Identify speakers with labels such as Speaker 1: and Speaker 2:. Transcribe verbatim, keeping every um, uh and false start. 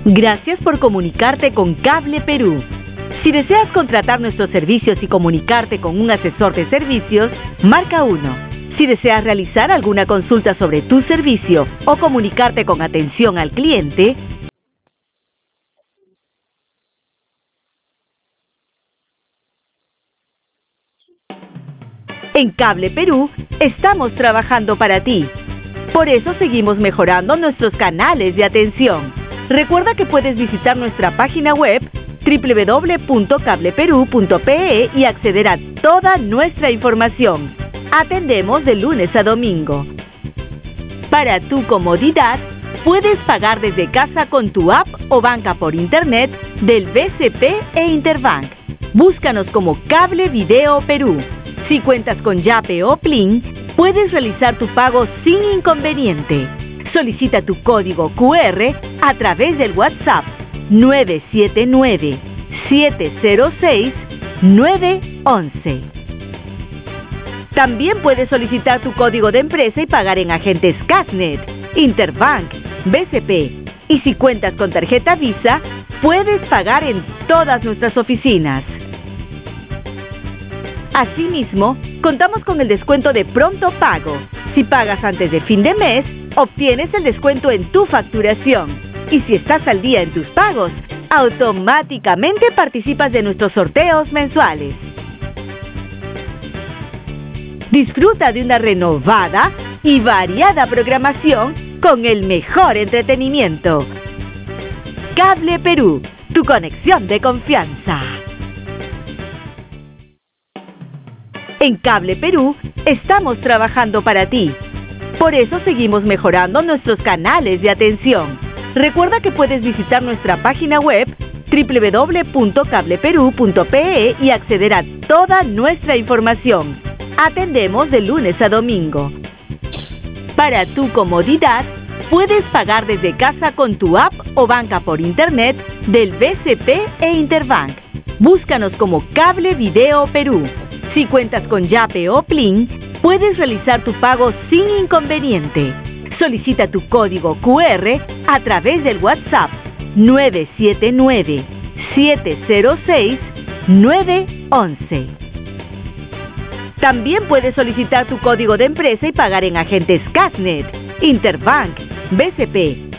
Speaker 1: Gracias por comunicarte con Cable Perú. Si deseas contratar nuestros servicios y comunicarte con un asesor de servicios, marca uno. Si deseas realizar alguna consulta sobre tu servicio o comunicarte con atención al cliente, en Cable Perú estamos trabajando para ti. Por eso seguimos mejorando nuestros canales de atención. Recuerda que puedes visitar nuestra página web doble u doble u doble u punto cable perú punto pe e y acceder a toda nuestra información. Atendemos de lunes a domingo. Para tu comodidad, puedes pagar desde casa con tu app o banca por internet del B C P e Interbank. Búscanos como Cable Video Perú. Si cuentas con Yape o Plin, puedes realizar tu pago sin inconveniente. Solicita tu código cu erre a través del WhatsApp nueve siete nueve, siete cero seis, nueve uno uno. También puedes solicitar tu código de empresa y pagar en agentes Cashnet, Interbank, B C P. Y si cuentas con tarjeta Visa, puedes pagar en todas nuestras oficinas. Asimismo, contamos con el descuento de pronto pago. Si pagas antes de fin de mes, obtienes el descuento en tu facturación. Y si estás al día en tus pagos, automáticamente participas de nuestros sorteos mensuales. Disfruta de una renovada y variada programación con el mejor entretenimiento. Cable Perú, tu conexión de confianza. En Cable Perú estamos trabajando para ti. Por eso seguimos mejorando nuestros canales de atención. Recuerda que puedes visitar nuestra página web doble u doble u doble u punto cable perú punto pe e y acceder a toda nuestra información. Atendemos de lunes a domingo. Para tu comodidad, puedes pagar desde casa con tu app o banca por internet del B C P e Interbank. Búscanos como Cable Video Perú. Si cuentas con Yape o Plin, puedes realizar tu pago sin inconveniente. Solicita tu código cu erre a través del WhatsApp nueve siete nueve, siete cero seis, nueve uno uno. También puedes solicitar tu código de empresa y pagar en agentes Cashnet, Interbank, B C P.